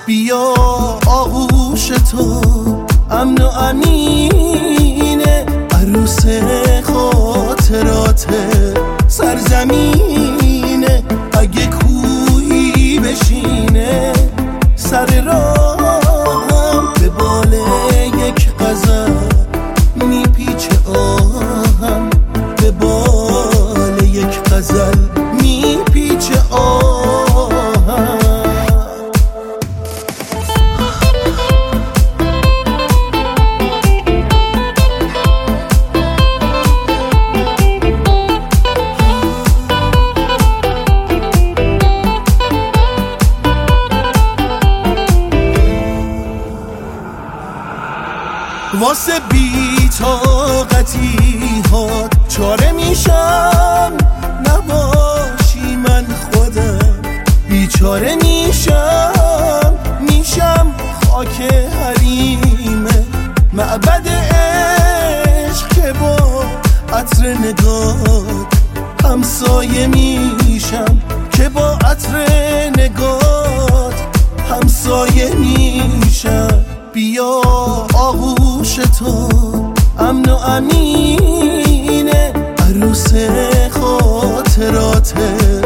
بیا آغوش تو امن و امینه، عروس خاطرات سرزمینه. اگه کوهی بشینه سر راهم، به بال یک غزل میپیچه آهم، به بال یک غزل میپیچه آهم. واسه بی‌طاقتی هات چاره میشم، نباشی من خودم بیچاره میشم خاک حریم معبد عشق که با عطر نگات همسایه میشم، که با عطر نگات همسایه میشم. بیا آغوش تو امن و امینه، عروس خاطرات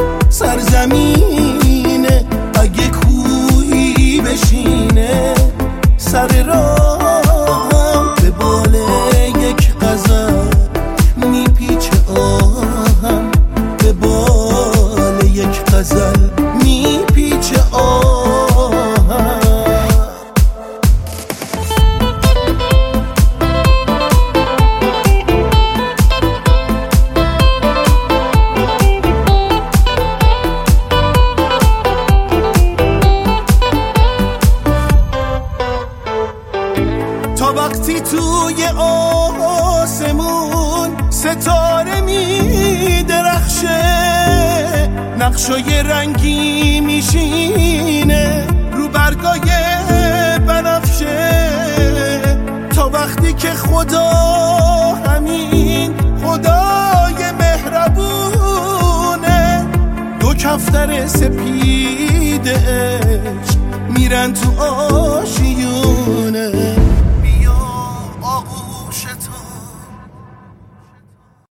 سرزمینه. اگه کوهی بشینه سر راهم، به بال یک غزل میپیچه آهم، به بال یک غزل میپیچه آهم. تا وقتی توی آسمون ستاره میدرخشه، نقشای رنگی میشینه رو برگای بنفشه. تا وقتی که خدا همین خدای مهربونه، دو کفتر سپید عشق میرن تو